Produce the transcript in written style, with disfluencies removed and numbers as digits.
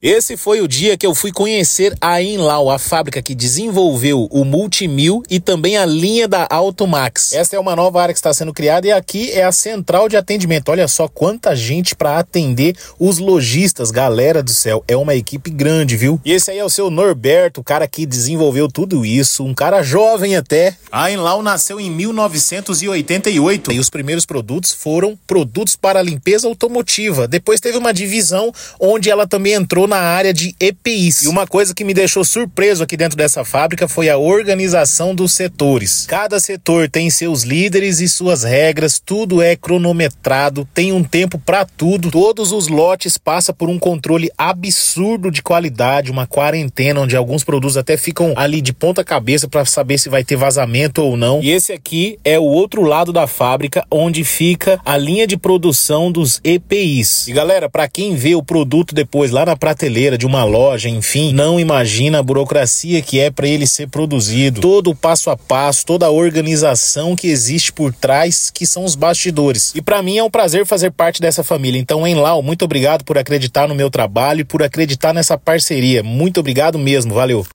Esse foi o dia que eu fui conhecer a Enlau, a fábrica que desenvolveu o Multimil e também a linha da Automax. Essa é uma nova área que está sendo criada e aqui é a central de atendimento. Olha só quanta gente para atender os lojistas, galera do céu. É uma equipe grande, viu? E esse aí é o seu Norberto, o cara que desenvolveu tudo isso, um cara jovem até. A Enlau nasceu em 1988 e os primeiros produtos foram produtos para limpeza automotiva. Depois teve uma divisão onde ela também entrou na área de EPIs. E uma coisa que me deixou surpreso aqui dentro dessa fábrica foi a organização dos setores. Cada setor tem seus líderes e suas regras, tudo é cronometrado, tem um tempo para tudo. Todos os lotes passam por um controle absurdo de qualidade, uma quarentena onde alguns produtos até ficam ali de ponta cabeça para saber se vai ter vazamento ou não. E esse aqui é o outro lado da fábrica, onde fica a linha de produção dos EPIs. E galera, para quem vê o produto depois lá na prateleira de uma loja, enfim, não imagina a burocracia que é para ele ser produzido, todo o passo a passo, toda a organização que existe por trás, que são os bastidores. E para mim é um prazer fazer parte dessa família. Então, Enlau, muito obrigado por acreditar no meu trabalho e por acreditar nessa parceria. Muito obrigado mesmo, valeu.